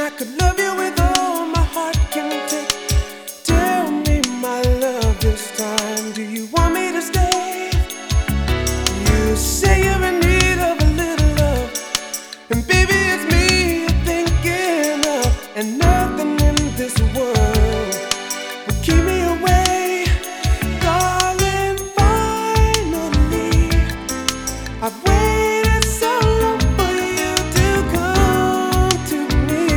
I could love you with all my heart can take. Tell me, my love, this time, do you want me to stay? You say you're in need of a little love, and baby, it's me you're thinking of, and nothing in this world will keep me away. Darling, finally, I've waited so long for you to come to me.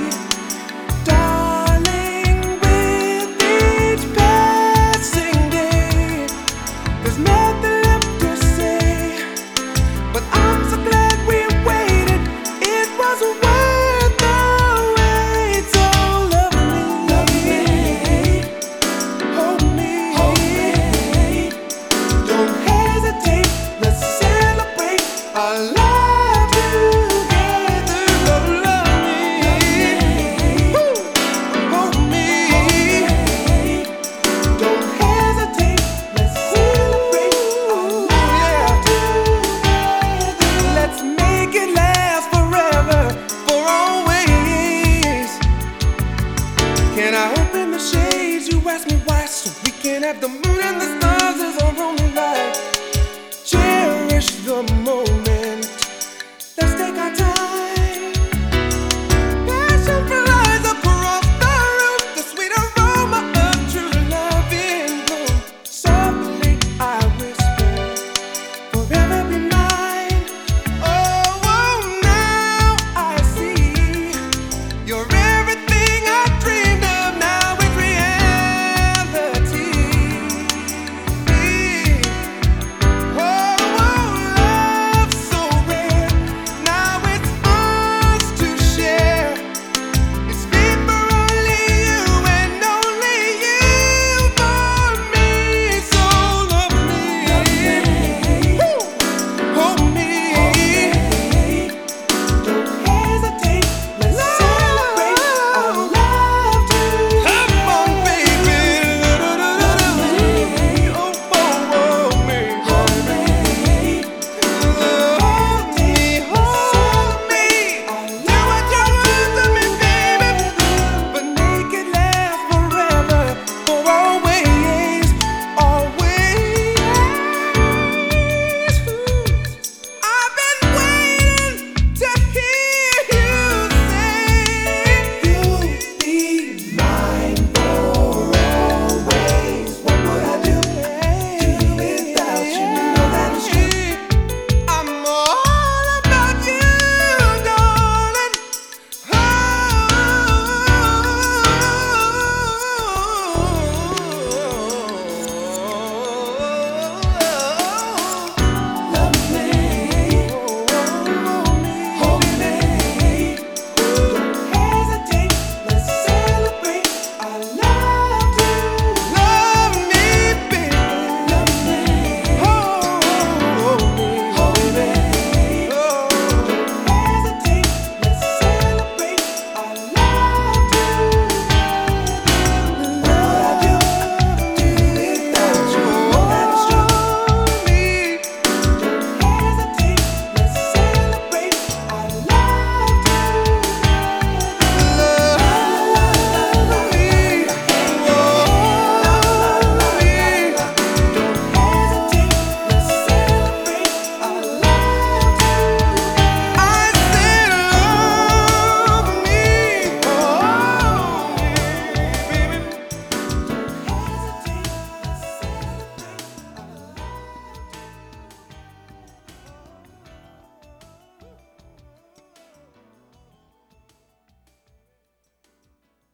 Darling, with each passing day, there's nothing left to say, but I'm so glad we waited. It was worth the wait. So love me, hold me, don't hesitate. Let's celebrate our life together. Love me, hold me, don't hesitate. Let's celebrate our life together. Let's make it last forever, for always. Can I open the shades? You ask me why, so we can have the moon.